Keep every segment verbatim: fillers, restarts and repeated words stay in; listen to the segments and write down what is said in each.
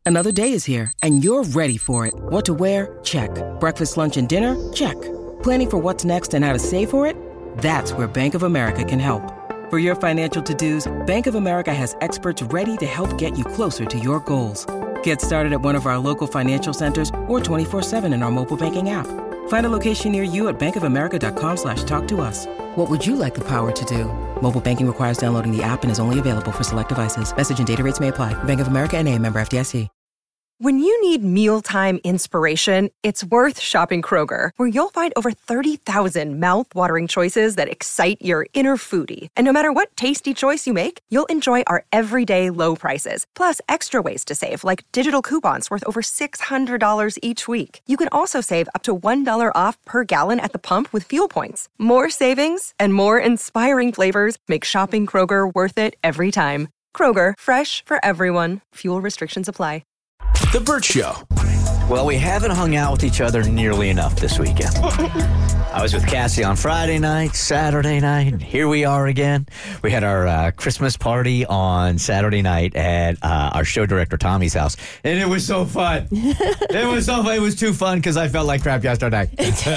Another day is here, and you're ready for it. What to wear? Check. Breakfast, lunch, and dinner? Check. Planning for what's next and how to save for it? That's where Bank of America can help. For your financial to-dos, Bank of America has experts ready to help get you closer to your goals. Get started at one of our local financial centers or twenty-four seven in our mobile banking app. Find a location near you at bankofamerica.com slash talk to us. What would you like the power to do? Mobile banking requires downloading the app and is only available for select devices. Message and data rates may apply. Bank of America N A, member F D I C. When you need mealtime inspiration, it's worth shopping Kroger, where you'll find over thirty thousand mouth-watering choices that excite your inner foodie. And no matter what tasty choice you make, you'll enjoy our everyday low prices, plus extra ways to save, like digital coupons worth over six hundred dollars each week. You can also save up to one dollar off per gallon at the pump with fuel points. More savings and more inspiring flavors make shopping Kroger worth it every time. Kroger, fresh for everyone. Fuel restrictions apply. The Burt Show. Well, we haven't hung out with each other nearly enough this weekend. I was with Cassie on Friday night, Saturday night, and here we are again. We had our uh, Christmas party on Saturday night at uh, our show director Tommy's house, and it was so fun. It was so fun. It was too fun because I felt like crap yesterday.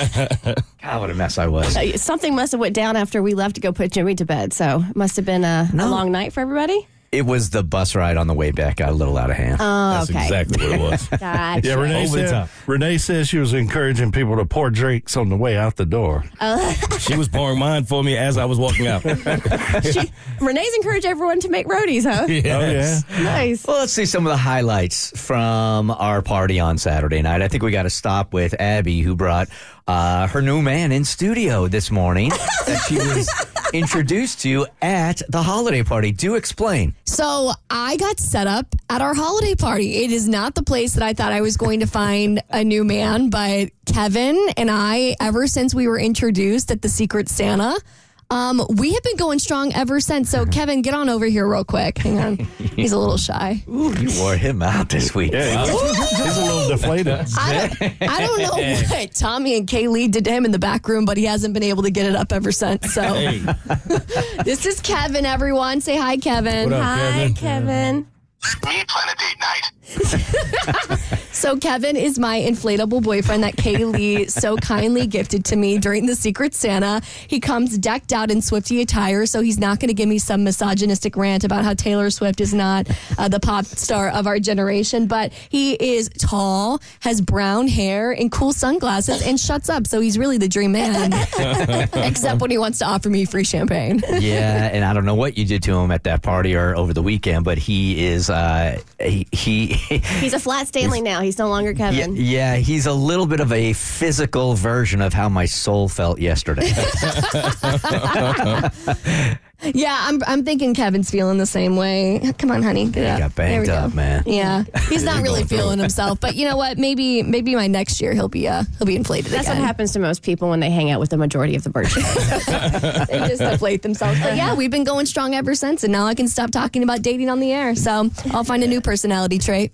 God, what a mess I was. Uh, something must have went down after we left to go put Jimmy to bed, so it must have been a, No. a long night for everybody. It was the bus ride on the way back got a little out of hand. Oh, That's okay. exactly what it was. Gotcha. Yeah, Renee Over the said, top. Renee says she was encouraging people to pour drinks on the way out the door. She was pouring mine for me as I was walking out. She, Renee's encouraged everyone to make roadies, huh? Yes. Oh, yeah? Nice. Well, let's see some of the highlights from our party on Saturday night. I think we got to stop with Abby, who brought uh, her new man in studio this morning that she was introduced to at the holiday party. Do explain. So I got set up at our holiday party. It is not the place that I thought I was going to find a new man, but Kevin and I, ever since we were introduced at the Secret Santa, um, we have been going strong ever since. So Kevin, get on over here real quick. Hang on. He's a little shy. Ooh, you wore him out this week. Yeah, he's, he's a little deflated. I don't, I don't know what Tommy and Kaylee did to him in the back room, but he hasn't been able to get it up ever since. So Hey, this is Kevin, everyone. Say hi, Kevin. what up, Hi, Kevin? Kevin. Let me plan a date night. So Kevin is my inflatable boyfriend that Kaylee so kindly gifted to me during the Secret Santa. He comes decked out in Swiftie attire, so he's not going to give me some misogynistic rant about how Taylor Swift is not uh, the pop star of our generation. But he is tall, has brown hair, and cool sunglasses, and shuts up. So he's really the dream man, except when he wants to offer me free champagne. Yeah, and I don't know what you did to him at that party or over the weekend, but he is, uh, he, he He's a flat Stanley now. He's no longer yeah, Kevin. yeah, he's a little bit of a physical version of how my soul felt yesterday. Yeah, I'm I'm thinking Kevin's feeling the same way. Come on, honey, get He up. got There we banged go. up, man. Yeah, he's not really feeling himself, but you know what? Maybe maybe my next year he'll be uh he'll be inflated That's again. what happens to most people when they hang out with the majority of the Burt Show. They just deflate themselves. But yeah, we've been going strong ever since, and now I can stop talking about dating on the air. So I'll find a new personality trait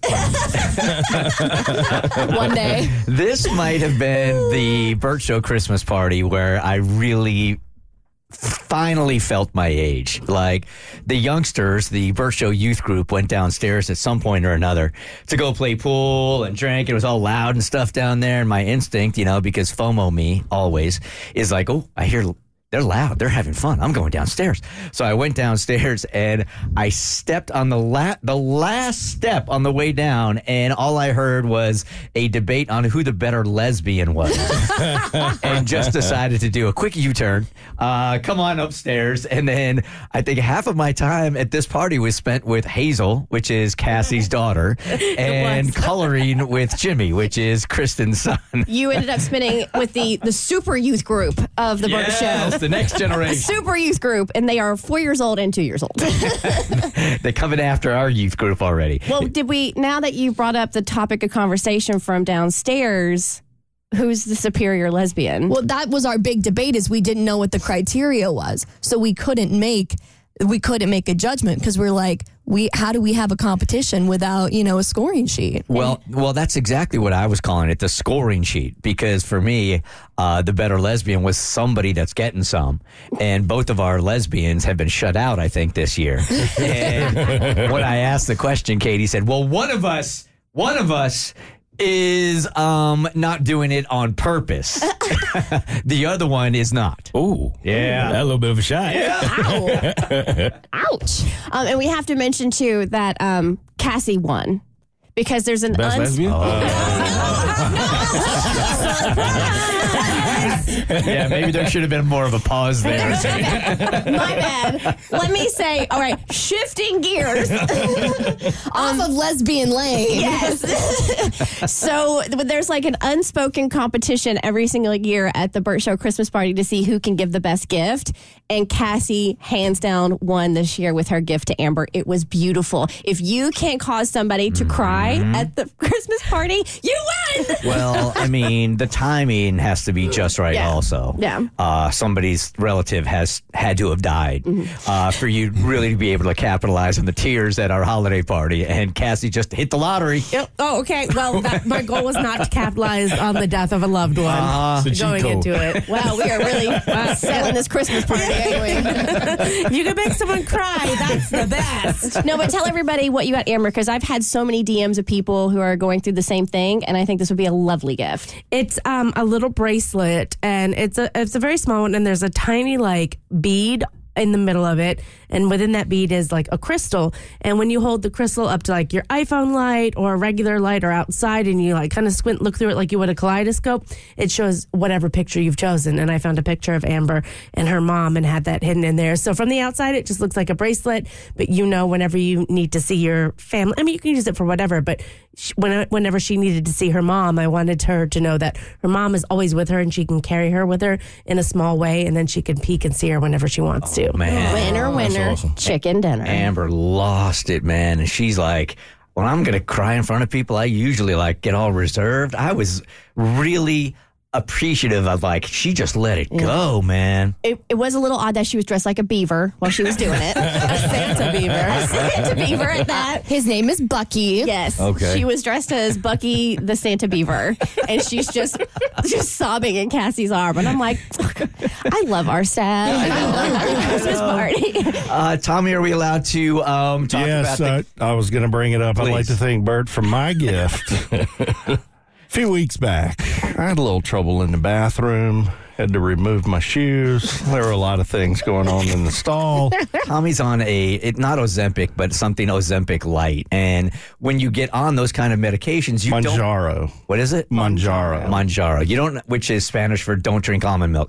one day. This might have been the Burt Show Christmas party where I really finally felt my age. Like, the youngsters, the Burt Show youth group, went downstairs at some point or another to go play pool and drink. It was all loud and stuff down there. And my instinct, you know, because FOMO me always, is like, oh, I hear they're loud. They're having fun. I'm going downstairs. So I went downstairs and I stepped on the la- the last step on the way down, and all I heard was a debate on who the better lesbian was. And just decided to do a quick U-turn, uh, come on upstairs, and then I think half of my time at this party was spent with Hazel, which is Cassie's daughter, and coloring with Jimmy, which is Kristen's son. You ended up spending with the, the super youth group of the Burt Show. The next generation. Super youth group, and they are four years old and two years old. They're coming after our youth group already. Well, did we, now that you brought up the topic of conversation from downstairs, who's the superior lesbian? Well, that was our big debate, is we didn't know what the criteria was, so we couldn't make we couldn't make a judgment because we're like, we how do we have a competition without, you know, a scoring sheet? Well, well, that's exactly what I was calling it, the scoring sheet. Because for me, uh, the better lesbian was somebody that's getting some. And both of our lesbians have been shut out, I think, this year. And when I asked the question, Katie said, well, one of us One of us is um not doing it on purpose. The other one is not. Ooh. Yeah. That a little bit of a shot. Ow. Ouch. Um, and we have to mention, too, that um, Cassie won. Because there's an Best uns- lesbian? Yeah, maybe there should have been more of a pause there. My bad. Let me say, all right, shifting gears. Off of Lesbian Lane. Yes. So there's like an unspoken competition every single year at the Burt Show Christmas party to see who can give the best gift. And Cassie, hands down, won this year with her gift to Amber. It was beautiful. If you can't cause somebody to cry Mm-hmm. at the Christmas party, you win. Well, I mean, the timing has to be just right Yeah. also. Yeah. Uh, somebody's relative has had to have died uh, for you really to be able to capitalize on the tears at our holiday party. And Cassie just hit the lottery. Yep. Oh, okay. Well, that, my goal was not to capitalize on the death of a loved one Uh, It's a cheat going code. into it. Wow, we are really uh, selling this Christmas party, ain't If you can make someone cry, that's the best. we? No, but tell everybody what you got, Amber, because I've had so many D Ms of people who are going through the same thing, and I think this would be a lovely gift. It's um, a little bracelet, and it's a it's a very small one, and there's a tiny like bead in the middle of it, and within that bead is like a crystal. And when you hold the crystal up to like your iPhone light or a regular light or outside, and you like kind of squint, look through it like you would a kaleidoscope, it shows whatever picture you've chosen. And I found a picture of Amber and her mom and had that hidden in there. So from the outside, it just looks like a bracelet, but you know, whenever you need to see your family, I mean, you can use it for whatever, but she, when, whenever she needed to see her mom, I wanted her to know that her mom is always with her and she can carry her with her in a small way, and then she can peek and see her whenever she wants to. Man. Winner, winner, awesome. chicken dinner. Amber lost it, man. And she's like, when I'm going to cry in front of people, I usually like get all reserved. I was really appreciative of like, she just let it go, man. It, it was a little odd that she was dressed like a beaver while she was doing it. A Santa beaver. A Santa beaver at that. His name is Bucky. Yes. Okay. She was dressed as Bucky the Santa Beaver, and she's just just sobbing in Cassie's arm. And I'm like, I love our staff. I love our Christmas party. Uh, Tommy, are we allowed to um, talk Yes, about the... I, I was going to bring it up. I'd like Please. to thank Bert for my gift. A few weeks back, I had a little trouble in the bathroom. Had to remove my shoes. There were a lot of things going on in the stall. Tommy's on a, it, not Ozempic, but something Ozempic light. And when you get on those kind of medications, you don't... Manjaro. What is it? Manjaro. Manjaro. You don't, which is Spanish for don't drink almond milk.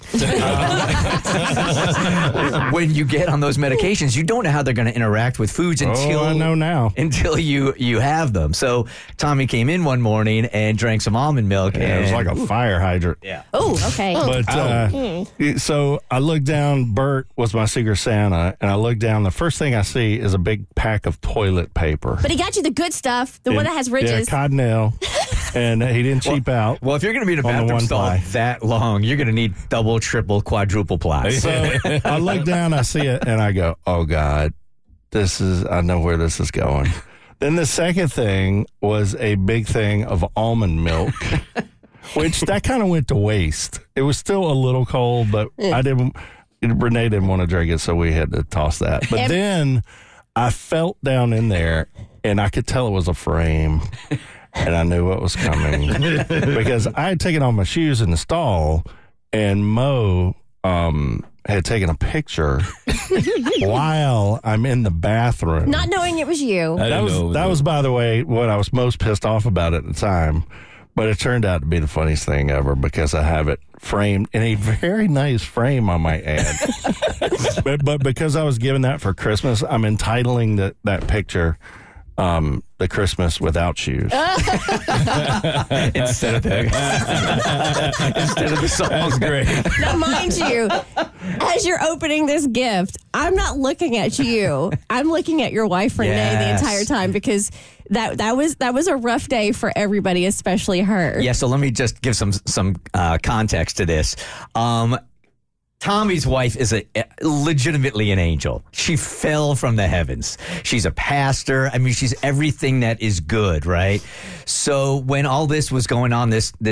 Uh, when you get on those medications, you don't know how they're going to interact with foods until Oh, I know now. until you you have them. So Tommy came in one morning and drank some almond milk. Yeah, and it was like a fire hydrant. yeah. Oh, okay. But uh, so I looked down. Bert was my Secret Santa, and I looked down. The first thing I see is a big pack of toilet paper. But he got you the good stuff, the one that has ridges. Yeah, Cottonelle, and he didn't cheap out. Well, if you're going to be in a On the bathroom one stall ply. that long, you're going to need double, triple, quadruple ply. So I look down, I see it, and I go, "Oh God, this is. I know where this is going." Then the second thing was a big thing of almond milk. Which that kind of went to waste. It was still a little cold, but I didn't. Renee didn't want to drink it, so we had to toss that. But then I felt down in there, and I could tell it was a frame, and I knew what was coming because I had taken off my shoes in the stall, and Mo um, had taken a picture while I'm in the bathroom. Not knowing it was you. I That didn't was know. that was, by the way, what I was most pissed off about at the time. But it turned out to be the funniest thing ever because I have it framed in a very nice frame, I might add. but but because I was given that for Christmas, I'm entitling the, that picture um, the Christmas without shoes. instead of the instead of the song. That's great. Now, mind you, as you're opening this gift, I'm not looking at you. I'm looking at your wife, Renee, Yes. the entire time because that that was that was a rough day for everybody, especially her. Yeah, so let me just give some some uh, context to this. Um, Tommy's wife is a legitimately an angel. She fell from the heavens. She's a pastor. I mean, she's everything that is good, right? So when all this was going on, this this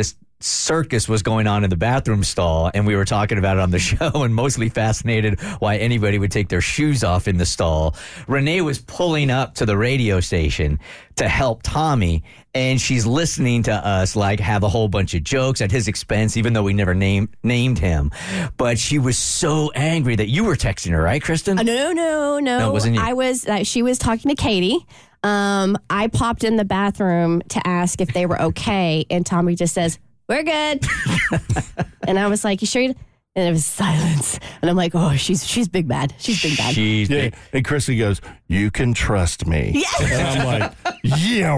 circus was going on in the bathroom stall, and we were talking about it on the show, and mostly fascinated why anybody would take their shoes off in the stall. Renee was pulling up to the radio station to help Tommy, and she's listening to us like have a whole bunch of jokes at his expense, even though we never named named him. But she was so angry that you were texting her, right, Kristen? Uh, no, no, no. No, it wasn't you. I was. Uh, she was talking to Katie. Um, I popped in the bathroom to ask if they were okay, and Tommy just says, "We're good." And I was like, "You sure?" You-? And it was silence. And I'm like, "Oh, she's she's big bad. She's big bad." She's Yeah. big. And Chrissy goes, "You can trust me." Yes. And I'm like, yeah,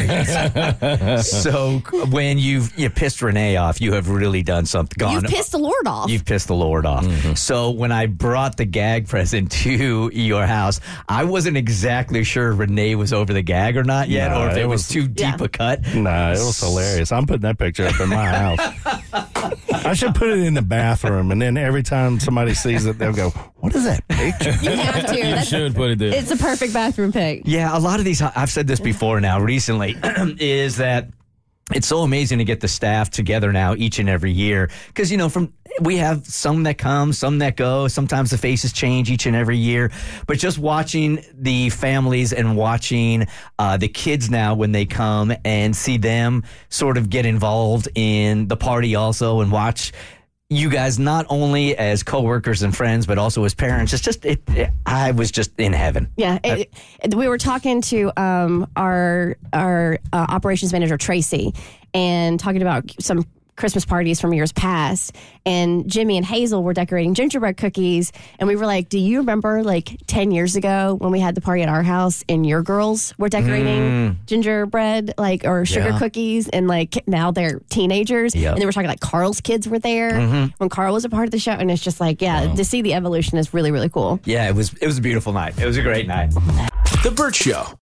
right. So when you've you pissed Renee off, you have really done something. Gone, You've pissed the Lord off. You've pissed the Lord off. So when I brought the gag present to your house, I wasn't exactly sure Renee was over the gag or not yet, No, or if it, it was, was- too deep Yeah. a cut. Nah, it was hilarious. I'm putting that picture up in my house. I should put it in the bathroom, and then every time somebody sees it, they'll go, "What is that picture?" You have to. You That's, should put it there. it's a perfect bathroom pic. Yeah, a lot of these, I've said this before now recently, is that it's so amazing to get the staff together now each and every year. Because, you know, from we have some that come, some that go. Sometimes the faces change each and every year. But just watching the families and watching uh, the kids now when they come and see them sort of get involved in the party also and watch you guys not only as coworkers and friends, but also as parents. It's just, it, it, I was just in heaven. Yeah, it, it- we were talking to um, our our uh, operations manager Tracy, and talking about some Christmas parties from years past. And Jimmy and Hazel were decorating gingerbread cookies, and we were like, "Do you remember like ten years ago when we had the party at our house and your girls were decorating gingerbread like or sugar Yeah. cookies, and like now they're teenagers?" Yep. And they were talking like Carl's kids were there when Carl was a part of the show, and it's just like, yeah, to see the evolution is really really cool. Yeah, it was it was a beautiful night. It was a great night. The Burt Show.